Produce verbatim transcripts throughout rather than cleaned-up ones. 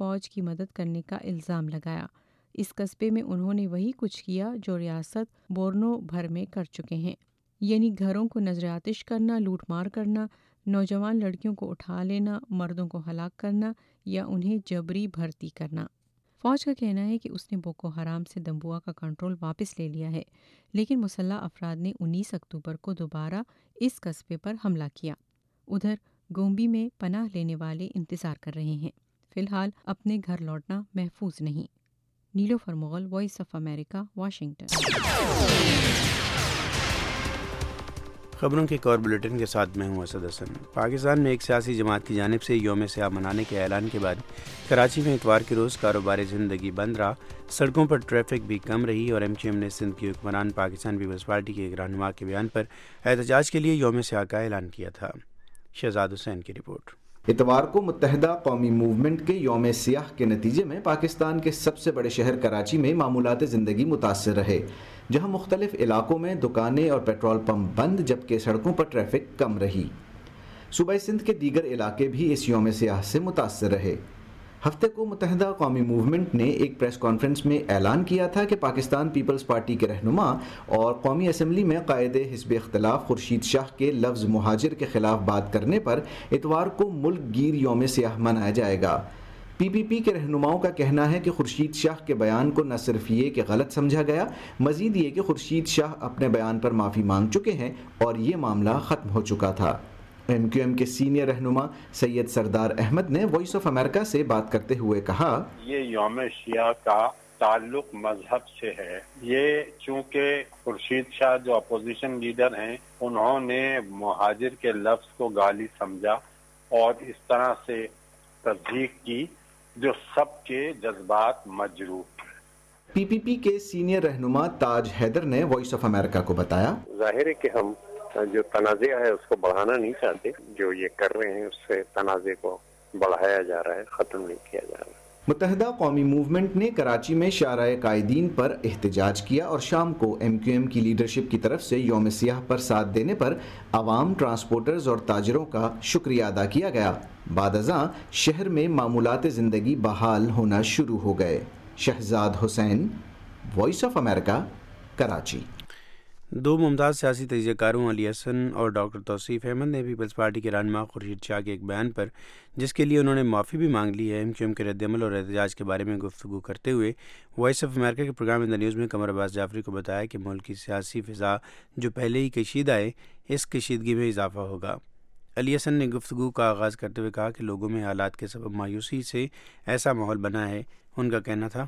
فوج کی مدد کرنے کا الزام لگایا۔ اس قصبے میں انہوں نے وہی کچھ کیا جو ریاست بورنو بھر میں کر چکے ہیں، یعنی گھروں کو نذر آتش کرنا، لوٹ مار کرنا، نوجوان لڑکیوں کو اٹھا لینا، مردوں کو ہلاک کرنا یا انہیں جبری بھرتی کرنا۔ فوج کا کہنا ہے کہ اس نے بوکو حرام سے دمبوا کا کنٹرول واپس لے لیا ہے، لیکن مسلح افراد نے انیس اکتوبر کو دوبارہ اس قصبے پر حملہ کیا۔ ادھر گومبی میں پناہ لینے والے انتظار کر رہے ہیں، فی الحال اپنے گھر لوٹنا محفوظ نہیں۔ Nilofar Mughal, voice of America, Washington. خبروں کے ایک اور بلیٹن کے ساتھ میں ہوں اسد حسن۔ پاکستان میں ایک سیاسی جماعت کی جانب سے یوم سیاہ منانے کے اعلان کے بعد کراچی میں اتوار کے روز کاروباری زندگی بند رہا، سڑکوں پر ٹریفک بھی کم رہی اور ایم کیو ایم نے سندھ کی حکمران پاکستان پیپلز پارٹی کے ایک رہنما کے بیان پر احتجاج کے لیے یوم سیاہ کا اعلان کیا تھا۔ شہزاد حسین کی رپورٹ۔ اتوار کو متحدہ قومی موومنٹ کے یوم سیاہ کے نتیجے میں پاکستان کے سب سے بڑے شہر کراچی میں معمولات زندگی متاثر رہے، جہاں مختلف علاقوں میں دکانیں اور پیٹرول پمپ بند جبکہ سڑکوں پر ٹریفک کم رہی۔ صوبہ سندھ کے دیگر علاقے بھی اس یوم سیاہ سے متاثر رہے۔ ہفتے کو متحدہ قومی موومنٹ نے ایک پریس کانفرنس میں اعلان کیا تھا کہ پاکستان پیپلز پارٹی کے رہنما اور قومی اسمبلی میں قائد حزب اختلاف خورشید شاہ کے لفظ مہاجر کے خلاف بات کرنے پر اتوار کو ملک گیر یوم سیاہ منایا جائے گا۔ پی پی پی کے رہنماؤں کا کہنا ہے کہ خورشید شاہ کے بیان کو نہ صرف یہ کہ غلط سمجھا گیا، مزید یہ کہ خورشید شاہ اپنے بیان پر معافی مانگ چکے ہیں اور یہ معاملہ ختم ہو چکا تھا۔ ایم کیو ایم کے سینئر رہنما سید سردار احمد نے وائس آف امریکہ سے بات کرتے ہوئے کہا، یہ یوم سیاہ کا تعلق مذہب سے ہے۔ یہ چونکہ خورشید شاہ جو اپوزیشن لیڈر ہیں انہوں نے مہاجر کے لفظ کو گالی سمجھا اور اس طرح سے تصدیق کی جو سب کے جذبات مجروح۔ پی پی پی کے سینئر رہنما تاج حیدر نے وائس آف امریکہ کو بتایا، ظاہر ہے کہ ہم جو تنازع ہے اس کو بڑھانا نہیں چاہتے، جو یہ کر رہے ہیں اس سے تنازع کو بڑھایا جا رہا ہے، ختم نہیں کیا جا رہا۔ متحدہ قومی موومنٹ نے کراچی میں شارع قائدین پر احتجاج کیا اور شام کو ایم کیو ایم کی لیڈرشپ کی طرف سے یوم سیاہ پر ساتھ دینے پر عوام، ٹرانسپورٹرز اور تاجروں کا شکریہ ادا کیا گیا۔ بعد ازاں شہر میں معمولات زندگی بحال ہونا شروع ہو گئے۔ Shahzad Hussain, voice of America, Karachi. دو ممتاز سیاسی تجزیہ کاروں علی حسن اور ڈاکٹر توصیف احمد نے پیپلز پارٹی کے رہنما خورشید شاہ کے ایک بیان پر، جس کے لیے انہوں نے معافی بھی مانگ لی ہے، ایم کیو ایم کے رد عمل اور احتجاج کے بارے میں گفتگو کرتے ہوئے وائس آف امریکہ کے پروگرام ان دا نیوز میں قمر عباس جعفری کو بتایا کہ ملک کی سیاسی فضا جو پہلے ہی کشیدہ ہے، اس کشیدگی میں اضافہ ہوگا۔ علی حسن نے گفتگو کا آغاز کرتے ہوئے کہا کہ لوگوں میں حالات کے سبب مایوسی سے ایسا ماحول بنا ہے۔ ان کا کہنا تھا،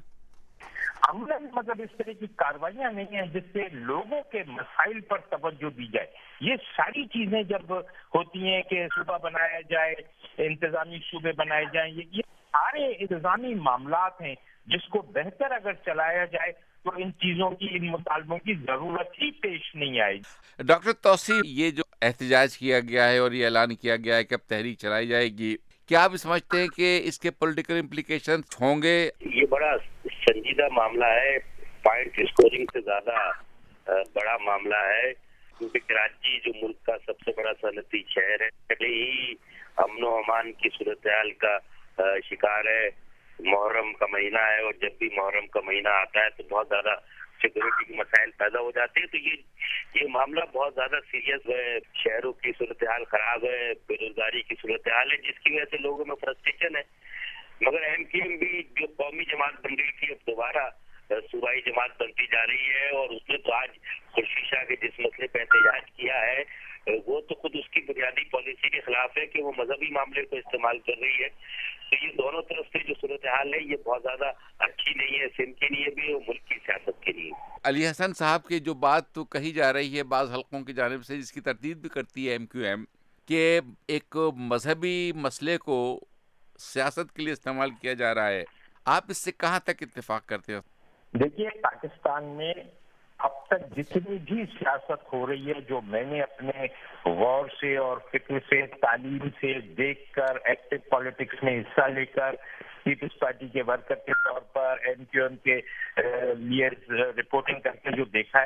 عملاً مطلب اس طرح کی کاروائیاں نہیں ہیں جس سے لوگوں کے مسائل پر توجہ دی جائے۔ یہ ساری چیزیں جب ہوتی ہیں کہ صوبہ بنایا جائے، انتظامی صوبے بنائے جائیں، یہ سارے انتظامی معاملات ہیں جس کو بہتر اگر چلایا جائے تو ان چیزوں کی، ان مطالبوں کی ضرورت ہی پیش نہیں آئے گی۔ ڈاکٹر توصیف، یہ جو احتجاج کیا گیا ہے اور یہ اعلان کیا گیا ہے کہ اب تحریک چلائی جائے گی، کیا آپ سمجھتے ہیں کہ اس کے پولیٹیکل امپلیکیشن ہوں گے؟ یہ بڑا سنجیدہ معاملہ ہے، پوائنٹ اسکورنگ سے زیادہ بڑا معاملہ ہے، کیونکہ کراچی جو ملک کا سب سے بڑا صنعتی شہر ہے، پہلے ہی امن و امان کی صورتحال کا شکار ہے۔ محرم کا مہینہ ہے اور جب بھی محرم کا مہینہ آتا ہے تو بہت زیادہ سیکورٹی کے مسائل پیدا ہو جاتے ہیں، تو یہ یہ معاملہ بہت زیادہ سیریس ہے۔ شہروں کی صورتحال خراب ہے، بے روزگاری کی صورتحال ہے، جس کی وجہ سے لوگوں میں فرسٹریشن ہے۔ مگر ایم کیو ایم بھی جو قومی جماعت بن گئی تھی اب دوبارہ صوبائی جماعت بنتی جا رہی ہے، اور اس نے تو آج خورشید شاہ کے جس مسئلے پہ احتجاج کیا ہے وہ تو خود اس کی بنیادی پالیسی کے خلاف ہے کہ وہ مذہبی معاملے کو استعمال کر رہی ہے۔ تو یہ دونوں طرف سے جو صورتحال ہے یہ بہت زیادہ اچھی نہیں ہے، سندھ کے لیے بھی اور ملک کی سیاست کے لیے۔ علی حسن صاحب کی جو بات تو کہی جا رہی ہے بعض حلقوں کی جانب سے، جس کی تردید بھی کرتی ہے ایم کیو ایم، کہ ایک مذہبی مسئلے کو سیاست کے لیے استعمال کیا جا رہا ہے، آپ اس سے کہاں تک اتفاق کرتے ہیں؟ دیکھیے، پاکستان میں اب تک جتنی بھی سیاست ہو رہی ہے، جو میں نے اپنے غور سے اور فکر سے، تعلیم سے دیکھ کر، ایکٹیو پالیٹکس میں حصہ لے کر، پیپلز پارٹی کے ورکر کے طور پر ایم کیو ایم کے لیے رپورٹنگ کر کے جو دیکھا ہے،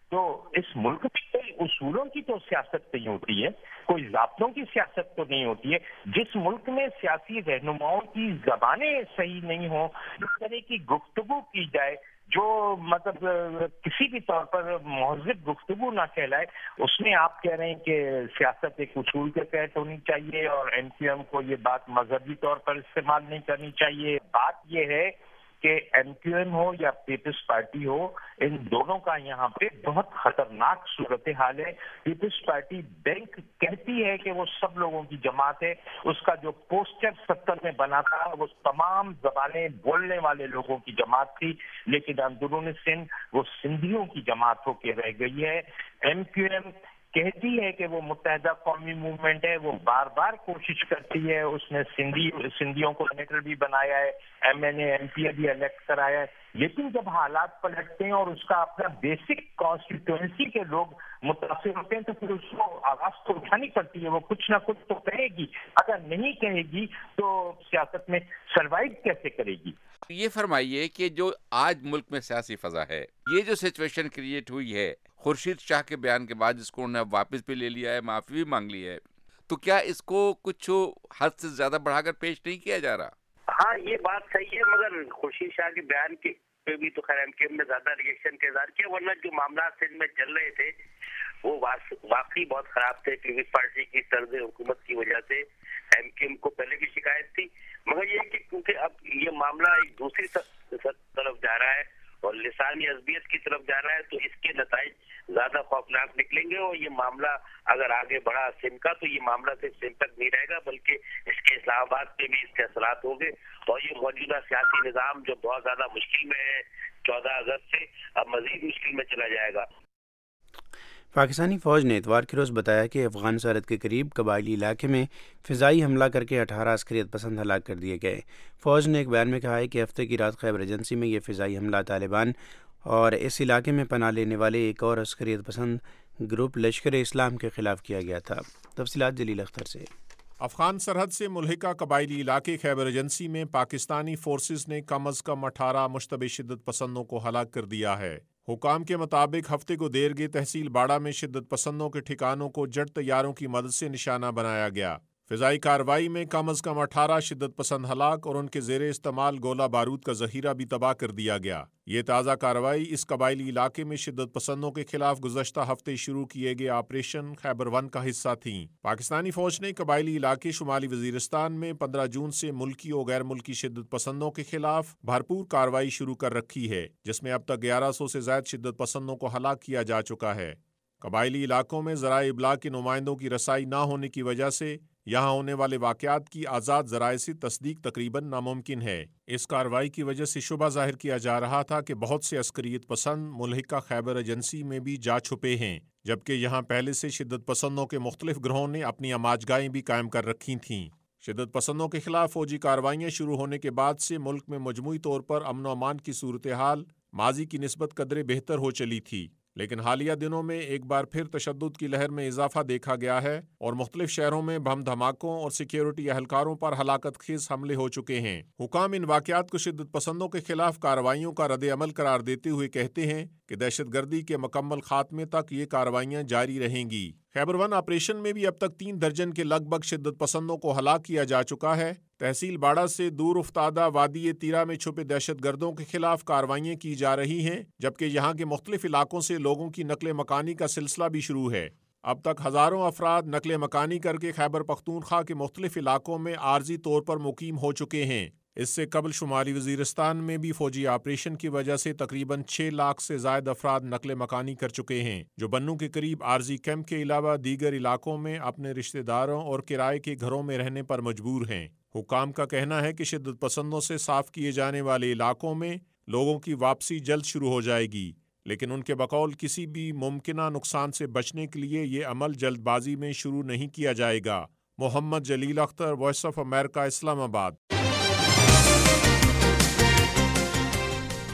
تو اس ملک میں کوئی اصولوں کی تو سیاست نہیں ہوتی ہے، کوئی ضابطوں کی سیاست تو نہیں ہوتی ہے. جس ملک میں سیاسی رہنماؤں کی زبانیں صحیح نہیں ہوں، اس طرح کی گفتگو کی جائے جو مطلب کسی بھی طور پر مہذب گفتگو نہ کہلائے، اس میں آپ کہہ رہے ہیں کہ سیاست ایک اصول کے تحت ہونی چاہیے اور ایم کیو ایم کو یہ بات مذہبی طور پر استعمال نہیں کرنی چاہیے. بات یہ ہے کہ ایم کیو ایم ہو یا پیپلز پارٹی ہو، ان دونوں کا یہاں پہ بہت خطرناک صورتحال ہے. پیپلز پارٹی بینک کہتی ہے کہ وہ سب لوگوں کی جماعت ہے، اس کا جو پوسٹر ستر میں بنا تھا وہ تمام زبانیں بولنے والے لوگوں کی جماعت تھی، لیکن اندرون سندھ وہ سندھیوں کی جماعت ہو کے رہ گئی ہے. ایم کیو ایم کہتی ہے کہ وہ متحدہ قومی موومنٹ ہے، وہ بار بار کوشش کرتی ہے، اس نے سندھی سندھیوں کو سینیٹر بھی بنایا ہے، M N A M P بھی الیکٹ کرایا ہے، لیکن جب حالات پلٹتے ہیں اور اس کا اپنا بیسک کانسٹیٹوئنسی کے لوگ متاثر ہوتے ہیں تو پھر اس کو آواز تو اٹھانی پڑتی ہے، وہ کچھ نہ کچھ تو کہے گی. اگر نہیں کہے گی تو سیاست میں سروائیو کیسے کرے گی؟ یہ فرمائیے کہ جو آج ملک میں سیاسی فضا ہے، یہ جو سچویشن کریٹ ہوئی ہے خورشید شاہ کے بیان کے بعد، جس کو انہوں نے واپس بھی لے لیا ہے، معافی بھی مانگ لی ہے، تو کیا اس کو کچھ حد سے زیادہ بڑھا کر پیش نہیں کیا جا رہا؟ ہاں یہ بات صحیح ہے، مگر خورشید شاہ کے بیان کے پہ بھی تو خیر ایم کیو ایم نے زیادہ ریئیکشن کا اظہار کیا، ورنہ جو معاملات سندھ میں چل رہے تھے وہ واقعی بہت خراب تھے. پیپلز پارٹی کی طرز حکومت کی وجہ سے ایم کیو ایم کو پہلے بھی شکایت تھی، مگر یہ کہ کیونکہ اب یہ معاملہ ایک دوسری طرف جا رہا ہے اور لسانی عصبیت کی طرف جا رہا ہے، تو اس کے نتائج زیادہ خوفناک نکلیں گے. اور یہ معاملہ اگر آگے بڑھا سندھ کا تو یہ معاملہ صرف سندھ تک نہیں رہے گا، بلکہ اس کے اسلام آباد پہ بھی اس کے اثرات ہوں گے. اور یہ موجودہ سیاسی نظام جو بہت زیادہ مشکل میں ہے چودہ اگست سے، اب مزید مشکل میں چلا جائے گا. پاکستانی فوج نے اتوار کے روز بتایا کہ افغان سرحد کے قریب قبائلی علاقے میں فضائی حملہ کر کے اٹھارہ عسکریت پسند ہلاک کر دیے گئے. فوج نے ایک بیان میں کہا ہے کہ ہفتے کی رات خیبر ایجنسی میں یہ فضائی حملہ طالبان اور اس علاقے میں پناہ لینے والے ایک اور عسکریت پسند گروپ لشکر اسلام کے خلاف کیا گیا تھا. تفصیلات جلیل اختر سے. افغان سرحد سے ملحقہ قبائلی علاقے خیبر ایجنسی میں پاکستانی فورسز نے کم از کم اٹھارہ مشتبہ شدت پسندوں کو ہلاک کر دیا ہے. حکام کے مطابق ہفتے کو دیر گئے تحصیل باڑہ میں شدت پسندوں کے ٹھکانوں کو جٹ طیاروں کی مدد سے نشانہ بنایا گیا. فضائی کارروائی میں کم از کم اٹھارہ شدت پسند ہلاک اور ان کے زیر استعمال گولہ بارود کا ذخیرہ بھی تباہ کر دیا گیا. یہ تازہ کارروائی اس قبائلی علاقے میں شدت پسندوں کے خلاف گزشتہ ہفتے شروع کیے گئے آپریشن خیبر ون کا حصہ تھیں. پاکستانی فوج نے قبائلی علاقے شمالی وزیرستان میں پندرہ جون سے ملکی اور غیر ملکی شدت پسندوں کے خلاف بھرپور کارروائی شروع کر رکھی ہے، جس میں اب تک گیارہ سو سے زائد شدت پسندوں کو ہلاک کیا جا چکا ہے. قبائلی علاقوں میں ذرائع ابلاغ کے نمائندوں کی رسائی نہ ہونے کی وجہ سے یہاں ہونے والے واقعات کی آزاد ذرائع سے تصدیق تقریباً ناممکن ہے. اس کارروائی کی وجہ سے شبہ ظاہر کیا جا رہا تھا کہ بہت سے عسکریت پسند ملحقہ خیبر ایجنسی میں بھی جا چھپے ہیں، جبکہ یہاں پہلے سے شدت پسندوں کے مختلف گروہوں نے اپنی آماجگاہیں بھی قائم کر رکھی تھیں. شدت پسندوں کے خلاف فوجی کارروائیاں شروع ہونے کے بعد سے ملک میں مجموعی طور پر امن و امان کی صورتحال ماضی کی نسبت قدرے بہتر ہو چلی تھی، لیکن حالیہ دنوں میں ایک بار پھر تشدد کی لہر میں اضافہ دیکھا گیا ہے اور مختلف شہروں میں بم دھماکوں اور سیکیورٹی اہلکاروں پر ہلاکت خیز حملے ہو چکے ہیں. حکام ان واقعات کو شدت پسندوں کے خلاف کارروائیوں کا رد عمل قرار دیتے ہوئے کہتے ہیں کہ دہشت گردی کے مکمل خاتمے تک یہ کارروائیاں جاری رہیں گی. خیبر ون آپریشن میں بھی اب تک تین درجن کے لگ بھگ شدت پسندوں کو ہلاک کیا جا چکا ہے. تحصیل باڑہ سے دور افتادہ وادی تیرا میں چھپے دہشت گردوں کے خلاف کارروائیاں کی جا رہی ہیں، جبکہ یہاں کے مختلف علاقوں سے لوگوں کی نقل مکانی کا سلسلہ بھی شروع ہے. اب تک ہزاروں افراد نقل مکانی کر کے خیبر پختونخوا کے مختلف علاقوں میں عارضی طور پر مقیم ہو چکے ہیں. اس سے قبل شمالی وزیرستان میں بھی فوجی آپریشن کی وجہ سے تقریباً چھ لاکھ سے زائد افراد نقل مکانی کر چکے ہیں، جو بنوں کے قریب عارضی کیمپ کے علاوہ دیگر علاقوں میں اپنے رشتہ داروں اور کرائے کے گھروں میں رہنے پر مجبور ہیں. حکام کا کہنا ہے کہ شدت پسندوں سے صاف کیے جانے والے علاقوں میں لوگوں کی واپسی جلد شروع ہو جائے گی، لیکن ان کے بقول کسی بھی ممکنہ نقصان سے بچنے کے لیے یہ عمل جلد بازی میں شروع نہیں کیا جائے گا. Muhammad Jalil Akhtar, voice of America, Islamabad.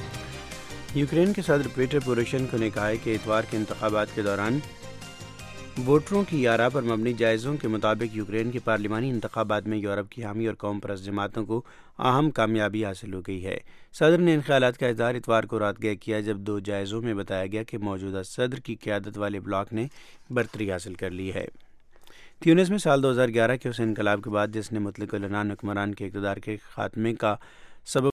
Ukraine کے صدر پیٹر پوروشینکو نے کہا ہے کہ اتوار کے انتخابات کے دوران ووٹروں کی آراء پر مبنی جائزوں کے مطابق یوکرین کے پارلیمانی انتخابات میں یورپ کی حامی اور قوم پرست جماعتوں کو اہم کامیابی حاصل ہو گئی ہے۔ صدر نے ان خیالات کا اظہار اتوار کو رات گئے کیا جب دو جائزوں میں بتایا گیا کہ موجودہ صدر کی قیادت والے بلاک نے برتری حاصل کر لی ہے۔ تیونس میں سال دو ہزار گیارہ کے اس انقلاب کے بعد جس نے مطلق العنان حکمران کے اقتدار کے خاتمے کا سبب